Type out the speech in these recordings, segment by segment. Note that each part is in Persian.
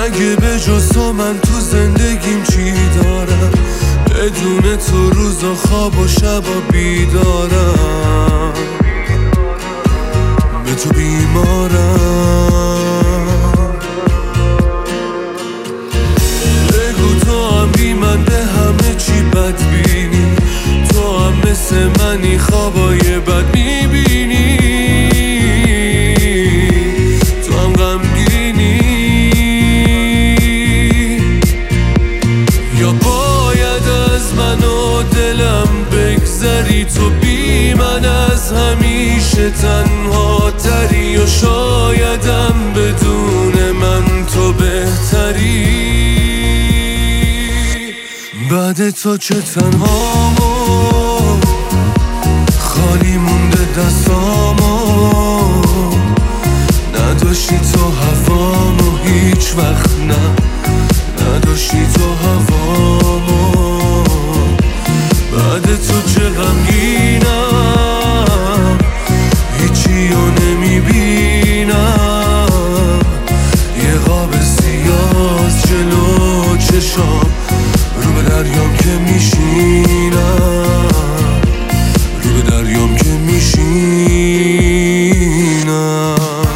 اگه به جز تو من تو زندگیم چی دارم؟ بدون تو روزا خواب و شبا بیدارم، به تو بیمارم. بگو تو هم بی من به همه چی بدبینی، تو هم مثل منی خوابای بد میبینی، تو هم غمگینی. یا باید از من و دلم بگذری، تو بی من از همیشه تنها تری، یا شایدم بدون من تو بهتری. بعد تو چه تنهامو، خالی مونده دستامو، نداشتی تو هوامو هیچ وقت، نه نداشتی تو هوامو. بعد تو چه غمگینم، هیچی رو نمیبینم، یه قاب سیاه جلو چشام، رو به دریام که میشینم، رو به دریام که میشینم.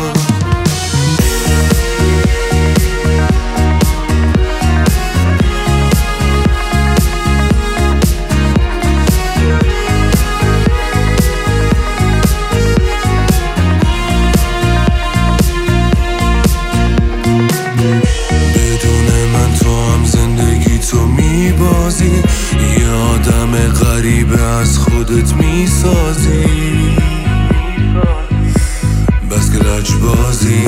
یه آدم غریبه از خودت میسازی، بس که لجبازی.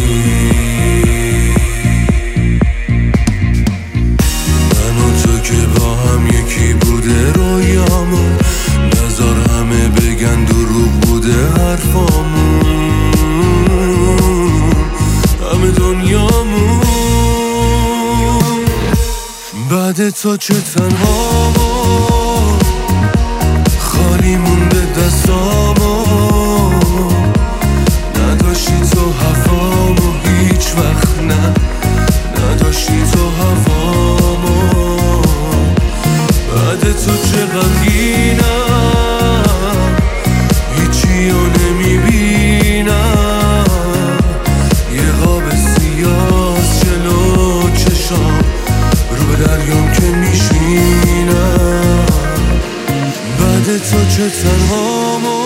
من و تو که با هم یکی بوده رویامون، نذار همه بگن دروغ بوده حرفامون، همه دنیامون. بعد تو چه تنهامو، خالی مونده دستامو، نداشتی تو هوامو هیچ وقت، نه نداشتی تو هوامو. بعد تو چه غمگینم، هیچی رو نمیبینم، یه قاب سیاه جلو چشام، رو به دریام که میشینم. بعد تو چه تنهامو،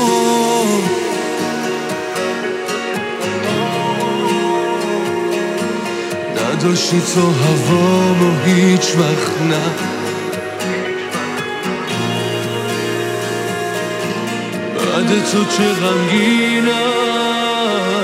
نداشتی تو هوامو هیچ وقت، نه بعد تو چه غمگینم،